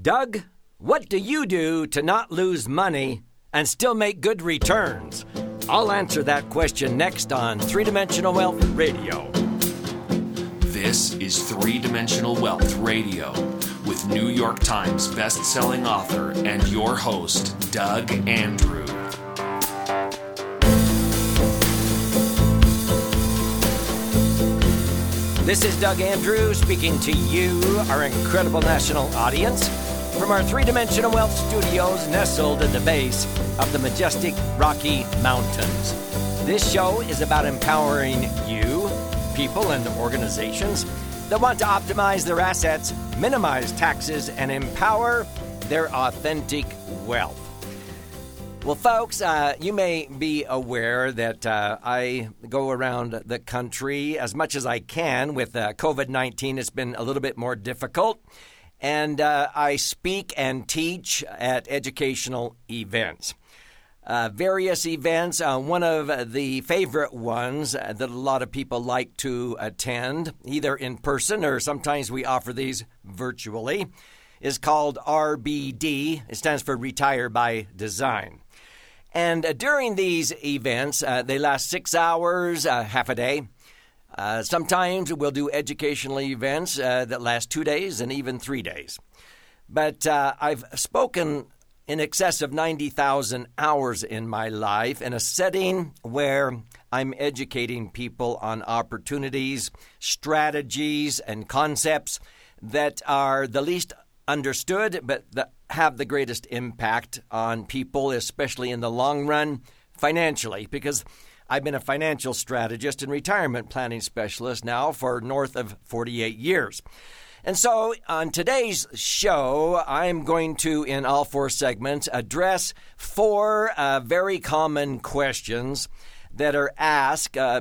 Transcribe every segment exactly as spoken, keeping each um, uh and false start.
Doug, what do you do to not lose money and still make good returns? I'll answer that question next on Three Dimensional Wealth Radio. This is Three Dimensional Wealth Radio with New York Times best-selling author and your host, Doug Andrew. This is Doug Andrew speaking to you, our incredible national audience, from our three-dimensional wealth studios nestled at the base of the majestic Rocky Mountains. This show is about empowering you, people and organizations that want to optimize their assets, minimize taxes, and empower their authentic wealth. Well, folks, uh, you may be aware that uh, I go around the country as much as I can. With uh, covid nineteen, it's been a little bit more difficult. And uh, I speak and teach at educational events. Uh, various events. Uh, one of the favorite ones that a lot of people like to attend, either in person or sometimes we offer these virtually, is called R B D. It stands for Retire by Design. And uh, during these events, uh, they last six hours, uh, half a day. Uh, sometimes we'll do educational events uh, that last two days and even three days. But uh, I've spoken in excess of ninety thousand hours in my life in a setting where I'm educating people on opportunities, strategies, and concepts that are the least understood, but that have the greatest impact on people, especially in the long run, financially, because I've been a financial strategist and retirement planning specialist now for north of forty-eight years. And so on today's show, I'm going to, in all four segments, address four uh, very common questions that are asked uh,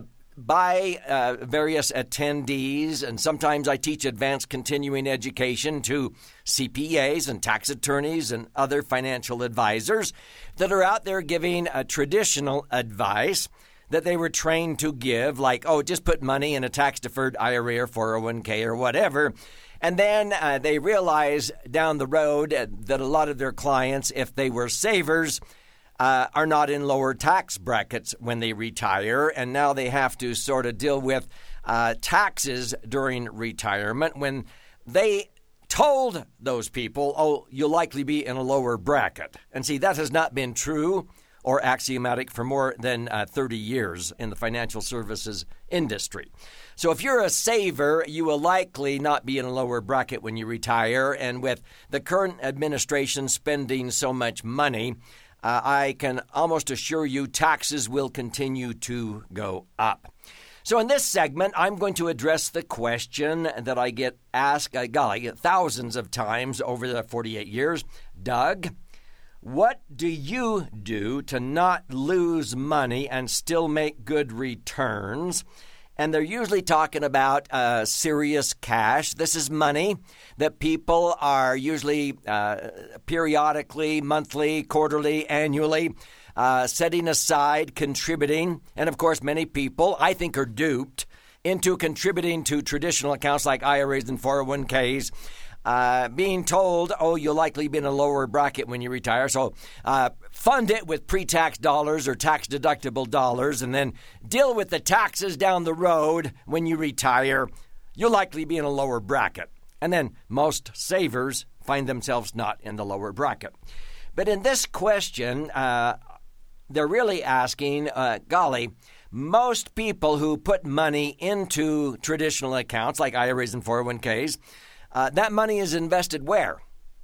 by uh, various attendees, and sometimes I teach advanced continuing education to C P As and tax attorneys and other financial advisors that are out there giving a traditional advice that they were trained to give, like, oh, just put money in a tax-deferred I R A or four oh one k or whatever. And then uh, they realize down the road that a lot of their clients, if they were savers, Uh, are not in lower tax brackets when they retire, and now they have to sort of deal with uh, taxes during retirement when they told those people, oh, you'll likely be in a lower bracket. And see, that has not been true or axiomatic for more than uh, thirty years in the financial services industry. So if you're a saver, you will likely not be in a lower bracket when you retire, and with the current administration spending so much money, Uh, I can almost assure you taxes will continue to go up. So in this segment, I'm going to address the question that I get asked, uh, golly, thousands of times over the forty-eight years. Doug, what do you do to not lose money and still make good returns? And they're usually talking about uh, serious cash. This is money that people are usually uh, periodically, monthly, quarterly, annually uh, setting aside, contributing. And, of course, many people, I think, are duped into contributing to traditional accounts like I R As and four oh one k's, uh, being told, oh, you'll likely be in a lower bracket when you retire. So uh, fund it with pre-tax dollars or tax-deductible dollars and then deal with the taxes down the road when you retire. You'll likely be in a lower bracket. And then most savers find themselves not in the lower bracket. But in this question, uh, they're really asking, uh, golly, most people who put money into traditional accounts like I R As and four oh one k's, uh, that money is invested where?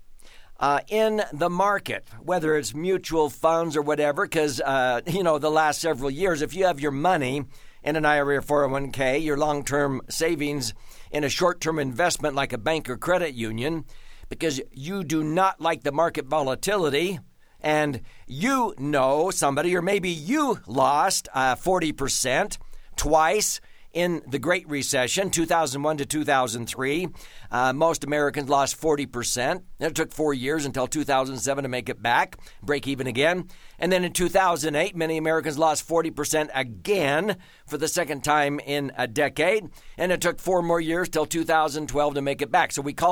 Uh, in the market, whether it's mutual funds or whatever, because, uh, you know, the last several years, if you have your money in an I R A or four oh one k, your long-term savings in a short-term investment like a bank or credit union, because you do not like the market volatility, and you know somebody, or maybe you lost uh, forty percent twice in the Great Recession, two thousand one to two thousand three. Uh, most Americans lost forty percent. It took four years until two thousand seven to make it back, break even again. And then in two thousand eight, many Americans lost forty percent again for the second time in a decade. And it took four more years till two thousand twelve to make it back. So we call it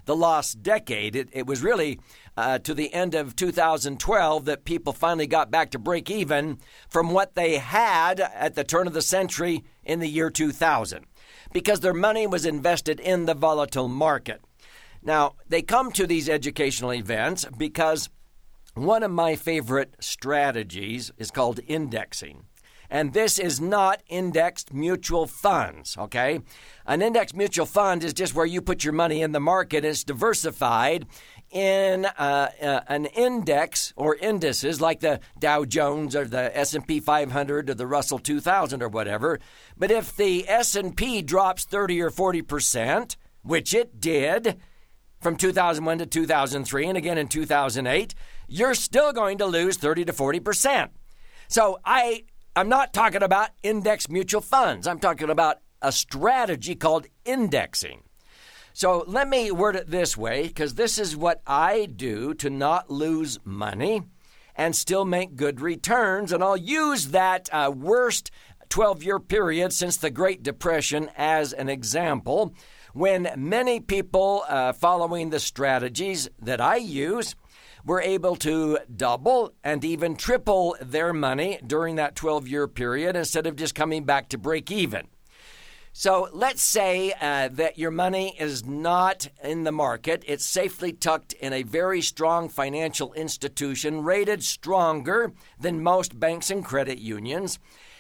the lost decade. It, it was really uh, to the end of two thousand twelve that people finally got back to break even from what they had at the turn of the century in the year two thousand, because their money was invested in the volatile market. Now, they come to these educational events because one of my favorite strategies is called indexing. And this is not indexed mutual funds, okay? An indexed mutual fund is just where you put your money in the market. It's diversified in uh, uh, an index or indices like the Dow Jones or the S and P five hundred or the Russell two thousand or whatever. But if the S and P drops thirty or forty percent, which it did from two thousand one to two thousand three and again in two thousand eight, you're still going to lose thirty to forty percent. So I, I'm not talking about index mutual funds. I'm talking about a strategy called indexing. So let me word it this way, because this is what I do to not lose money and still make good returns. And I'll use that uh, worst twelve-year period since the Great Depression as an example, when many people uh, following the strategies that I use were able to double and even triple their money during that twelve-year period instead of just coming back to break even. So let's say uh, that your money is not in the market. It's safely tucked in a very strong financial institution, rated stronger than most banks and credit unions.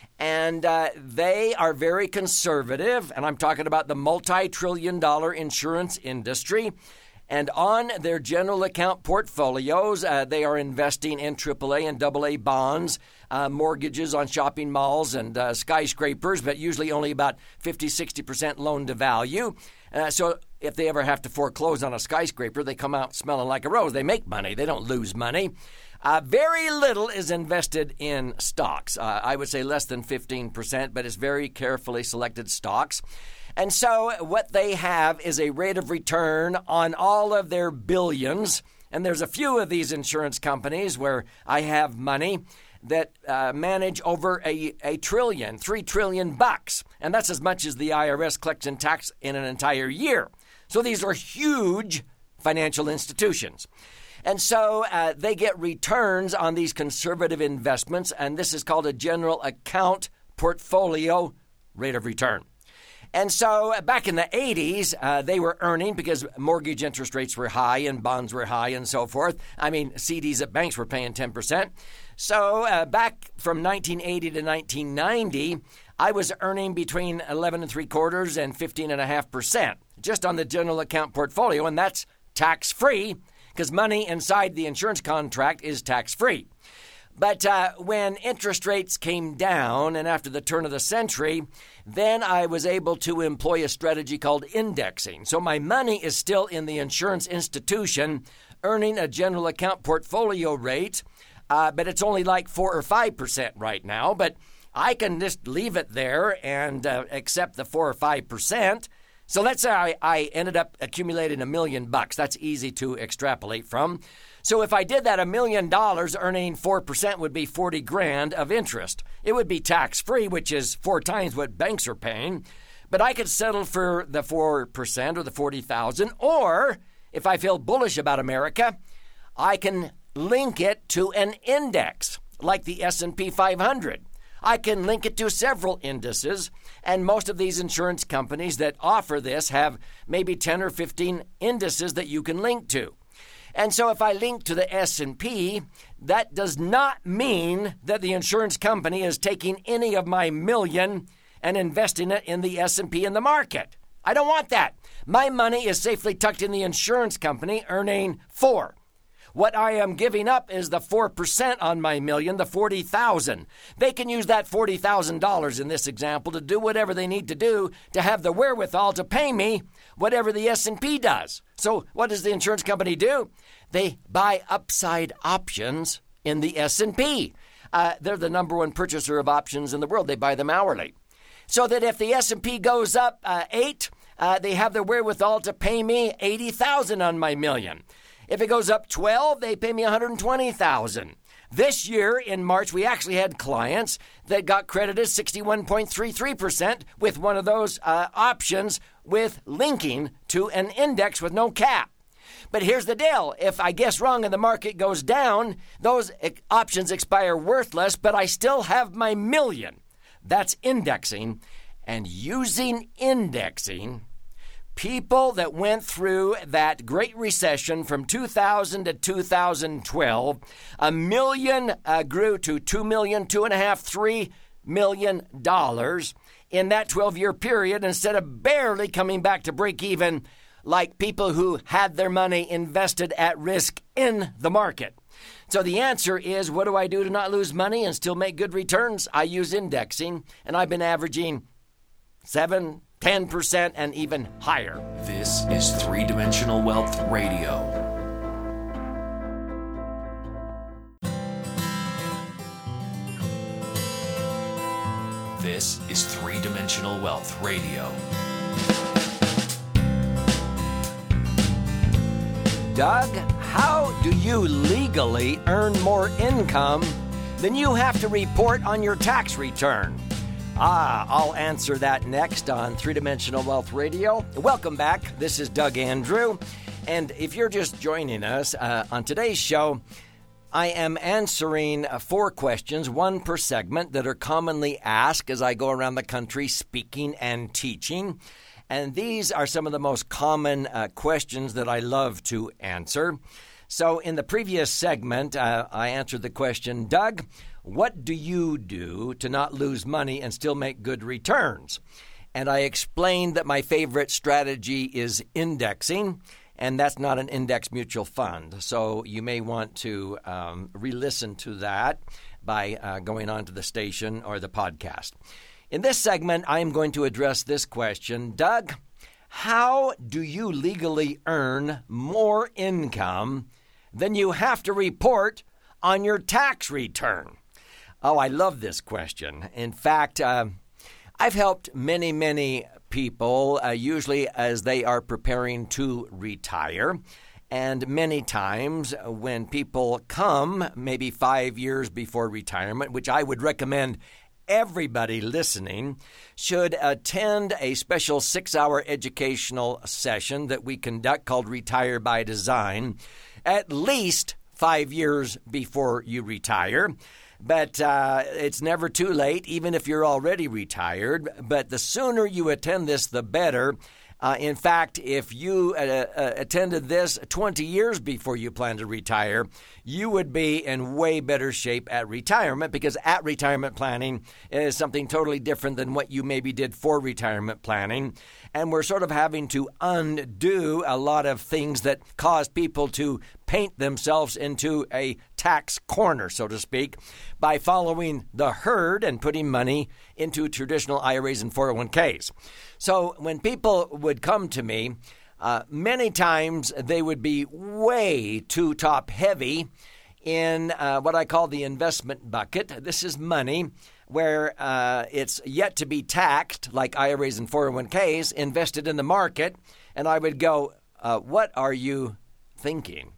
And uh, they are very conservative, and I'm talking about the multi-trillion dollar insurance industry. And on their general account portfolios, uh, they are investing in triple A and double A bonds, uh, mortgages on shopping malls and uh, skyscrapers, but usually only about fifty, sixty percent loan to value. Uh, so if they ever have to foreclose on a skyscraper, they come out smelling like a rose. They make money. They don't lose money. Uh, very little is invested in stocks. Uh, I would say less than fifteen percent, but it's very carefully selected stocks. And so what they have is a rate of return on all of their billions. And there's a few of these insurance companies where I have money that uh, manage over a, a trillion, three trillion bucks. And that's as much as the I R S collects in tax in an entire year. So these are huge financial institutions. And so uh, they get returns on these conservative investments, and this is called a general account portfolio rate of return. And so back in the eighties, uh, they were earning, because mortgage interest rates were high and bonds were high and so forth. I mean, C Ds at banks were paying ten percent. So uh, back from nineteen eighty to nineteen ninety, I was earning between eleven and three quarters and fifteen and a half percent just on the general account portfolio, and that's tax-free because money inside the insurance contract is tax-free. But uh, when interest rates came down, and after the turn of the century, then I was able to employ a strategy called indexing. So my money is still in the insurance institution, earning a general account portfolio rate, uh, but it's only like four or five percent right now. But I can just leave it there and uh, accept the four or five percent. So let's say I, I ended up accumulating a million bucks. That's easy to extrapolate from. So if I did that, a million dollars earning four percent would be forty grand of interest. It would be tax-free, which is four times what banks are paying. But I could settle for the four percent or the forty thousand. Or if I feel bullish about America, I can link it to an index like the S and P five hundred. I can link it to several indices, and most of these insurance companies that offer this have maybe ten or fifteen indices that you can link to. And so if I link to the S and P, that does not mean that the insurance company is taking any of my million and investing it in the S and P in the market. I don't want that. My money is safely tucked in the insurance company, earning four. What I am giving up is the four percent on my million, the forty thousand dollars. They can use that forty thousand dollars in this example to do whatever they need to do to have the wherewithal to pay me whatever the S and P does. So what does the insurance company do? They buy upside options in the S and P. Uh, they're the number one purchaser of options in the world. They buy them hourly. So that if the S and P goes up uh, eight, uh, they have the wherewithal to pay me eighty thousand dollars on my million. If it goes up twelve, they pay me one hundred twenty thousand dollars. This year, in March, we actually had clients that got credited sixty-one point three three percent with one of those uh, options with linking to an index with no cap. But here's the deal. If I guess wrong and the market goes down, those options expire worthless, but I still have my million. That's indexing. And using indexing, people that went through that Great Recession from two thousand to two thousand twelve, a million uh, grew to two million, two and a half, three million dollars in that twelve-year period instead of barely coming back to break even like people who had their money invested at risk in the market. So the answer is, what do I do to not lose money and still make good returns? I use indexing, and I've been averaging seven, ten percent and even higher. This is Three-Dimensional Wealth Radio. This is Three-Dimensional Wealth Radio. Doug, how do you legally earn more income than you have to report on your tax return? Ah, I'll answer that next on Three-Dimensional Wealth Radio. Welcome back. This is Doug Andrew. And if you're just joining us uh, on today's show, I am answering uh, four questions, one per segment, that are commonly asked as I go around the country speaking and teaching. And these are some of the most common uh, questions that I love to answer. So in the previous segment, uh, I answered the question, Doug, what do you do to not lose money and still make good returns? And I explained that my favorite strategy is indexing, and that's not an index mutual fund. So you may want to um, re-listen to that by uh, going on to the station or the podcast. In this segment, I am going to address this question. Doug, how do you legally earn more income than you have to report on your tax return? Oh, I love this question. In fact, uh, I've helped many, many people, uh, usually as they are preparing to retire. And many times when people come, maybe five years before retirement, which I would recommend everybody listening should attend a special six-hour educational session that we conduct called Retire by Design, at least five years before you retire. But uh, it's never too late, even if you're already retired. But the sooner you attend this, the better. Uh, in fact, if you uh, uh, attended this twenty years before you plan to retire, you would be in way better shape at retirement, because at retirement planning is something totally different than what you maybe did for retirement planning. And we're sort of having to undo a lot of things that cause people to paint themselves into a tax corner, so to speak, by following the herd and putting money into traditional I R As and four oh one k's. So when people would come to me, uh, many times they would be way too top heavy in uh, what I call the investment bucket. This is money where uh, it's yet to be taxed, like I R As and four oh one k's, invested in the market. And I would go, uh, what are you thinking?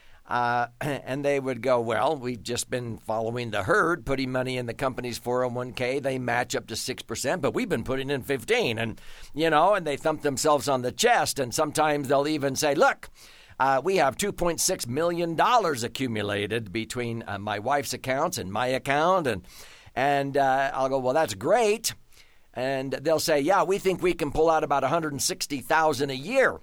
Uh, and they would go, well, we've just been following the herd, putting money in the company's four oh one k. They match up to six percent, but we've been putting in fifteen. And, you know, and they thump themselves on the chest. And sometimes they'll even say, look, uh, we have two point six million dollars accumulated between uh, my wife's accounts and my account. And, and uh, I'll go, well, that's great. And they'll say, yeah, we think we can pull out about one hundred sixty thousand dollars a year.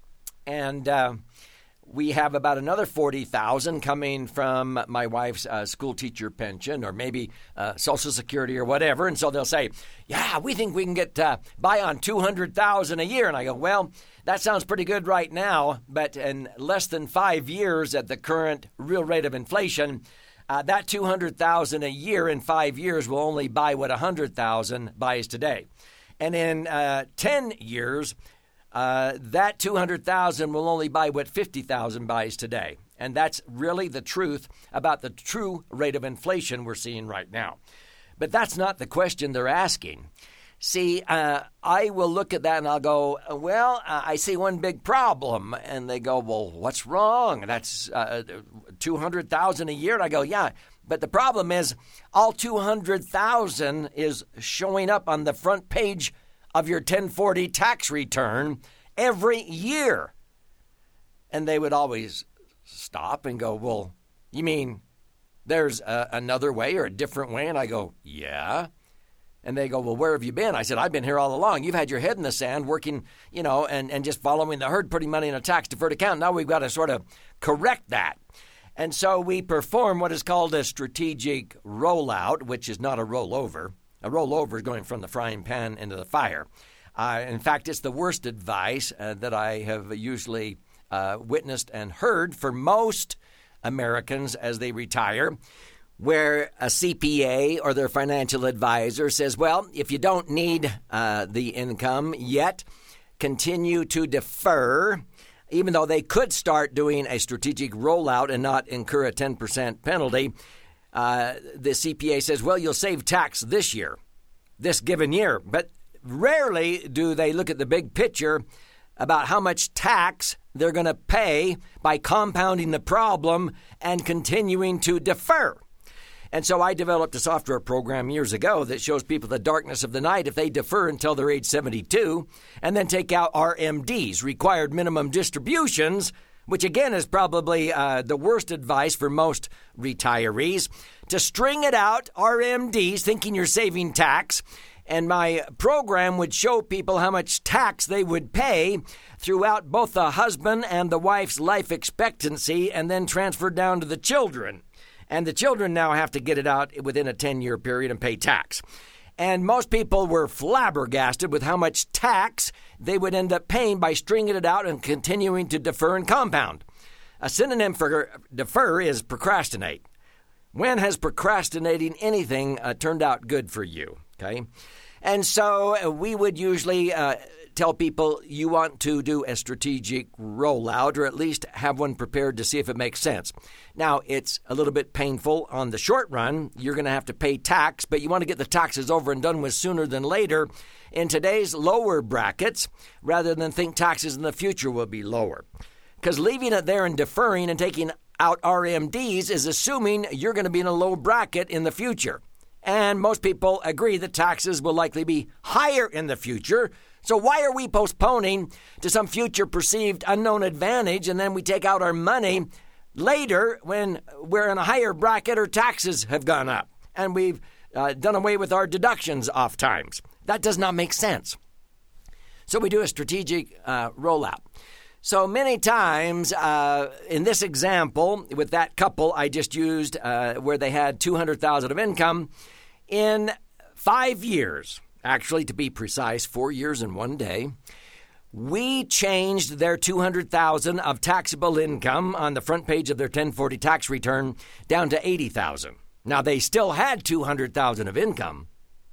And uh, we have about another forty thousand dollars coming from my wife's uh, school teacher pension, or maybe uh, Social Security or whatever. And so they'll say, yeah, we think we can get uh, by on two hundred thousand dollars a year. And I go, well, that sounds pretty good right now, but in less than five years at the current real rate of inflation, uh, that two hundred thousand dollars a year in five years will only buy what one hundred thousand dollars buys today. And in uh, ten years, Uh, that two hundred thousand dollars will only buy what fifty thousand dollars buys today. And that's really the truth about the true rate of inflation we're seeing right now. But that's not the question they're asking. See, uh, I will look at that and I'll go, well, uh, I see one big problem. And they go, well, what's wrong? That's uh, two hundred thousand dollars a year. And I go, yeah, but the problem is all two hundred thousand dollars is showing up on the front page of your ten forty tax return every year. And they would always stop and go, well, you mean there's a, another way or a different way? And I go, yeah. And they go, well, where have you been? I said, I've been here all along. You've had your head in the sand working, you know, and, and just following the herd, putting money in a tax-deferred account. Now we've got to sort of correct that. And so we perform what is called a strategic rollout, which is not a rollover. A rollover is going from the frying pan into the fire. Uh, in fact, it's the worst advice uh, that I have usually uh, witnessed and heard for most Americans as they retire, where a C P A or their financial advisor says, well, if you don't need uh, the income yet, continue to defer, even though they could start doing a strategic rollout and not incur a ten percent penalty. Uh, the C P A says, well, you'll save tax this year, this given year. But rarely do they look at the big picture about how much tax they're going to pay by compounding the problem and continuing to defer. And so I developed a software program years ago that shows people the darkness of the night if they defer until they're age seventy-two and then take out R M Ds, required minimum distributions, which again is probably uh, the worst advice for most retirees, to string it out, R M Ds, thinking you're saving tax. And my program would show people how much tax they would pay throughout both the husband and the wife's life expectancy and then transfer down to the children. And the children now have to get it out within a ten-year period and pay tax. And most people were flabbergasted with how much tax they would end up paying by stringing it out and continuing to defer and compound. A synonym for defer is procrastinate. When has procrastinating anything uh, turned out good for you? Okay, and so uh, we would usually uh, tell people you want to do a strategic rollout or at least have one prepared to see if it makes sense. Now, it's a little bit painful on the short run. You're going to have to pay tax, but you want to get the taxes over and done with sooner than later. In today's lower brackets, rather than think taxes in the future will be lower. Because leaving it there and deferring and taking out R M Ds is assuming you're going to be in a low bracket in the future. And most people agree that taxes will likely be higher in the future. So why are we postponing to some future perceived unknown advantage and then we take out our money later when we're in a higher bracket or taxes have gone up and we've uh, done away with our deductions oft times? That does not make sense. So we do a strategic uh, rollout. So many times uh, in this example with that couple I just used uh, where they had two hundred thousand dollars of income, in five years, actually to be precise, four years and one day, we changed their two hundred thousand dollars of taxable income on the front page of their ten forty tax return down to eighty thousand dollars. Now, they still had two hundred thousand dollars of income,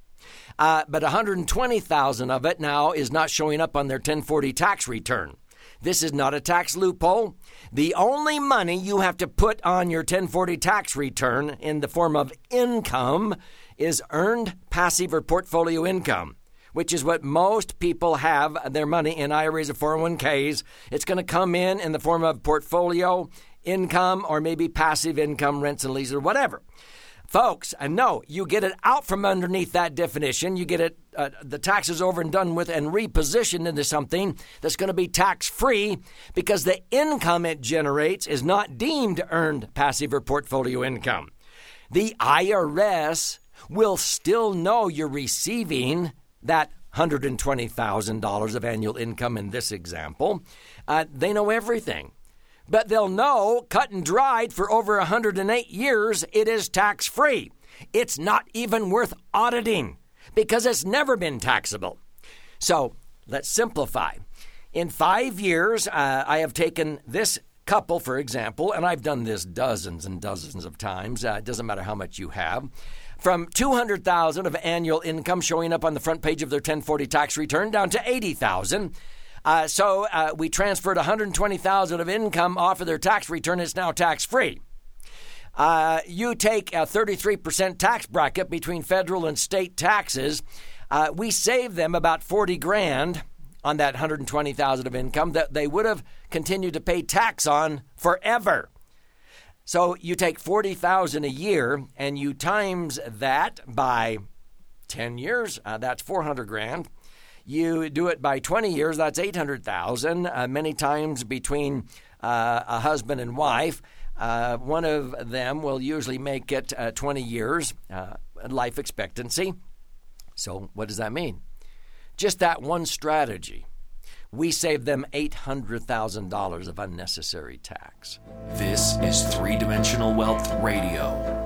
uh, but one hundred twenty thousand dollars of it now is not showing up on their ten forty tax return. This is not a tax loophole. The only money you have to put on your ten forty tax return in the form of income is earned passive or portfolio income, which is what most people have their money in I R As or four oh one k's. It's going to come in in the form of portfolio income or maybe passive income, rents and leases or whatever. Folks, I know you get it out from underneath that definition. You get it, uh, the taxes over and done with and repositioned into something that's going to be tax-free because the income it generates is not deemed earned passive or portfolio income. The I R S will still know you're receiving that one hundred twenty thousand dollars of annual income in this example. Uh, they know everything. But they'll know, cut and dried, for over one hundred eight years, it is tax-free. It's not even worth auditing because it's never been taxable. So let's simplify. In five years, uh, I have taken this couple, for example, and I've done this dozens and dozens of times. Uh, it doesn't matter how much you have. From two hundred thousand dollars of annual income showing up on the front page of their ten forty tax return down to eighty thousand dollars. Uh, so uh, we transferred one hundred twenty thousand dollars of income off of their tax return. It's now tax-free. Uh, you take a thirty-three percent tax bracket between federal and state taxes. Uh, we save them about forty grand on that one hundred twenty thousand dollars of income that they would have continued to pay tax on forever. So you take forty thousand dollars a year and you times that by ten years. Uh, that's four hundred grand. You do it by twenty years, that's eight hundred thousand, uh, many times between uh, a husband and wife, uh, one of them will usually make it uh, twenty years uh, life expectancy. So what does that mean? Just that one strategy, we save them eight hundred thousand dollars of unnecessary tax. This is Three Dimensional Wealth Radio.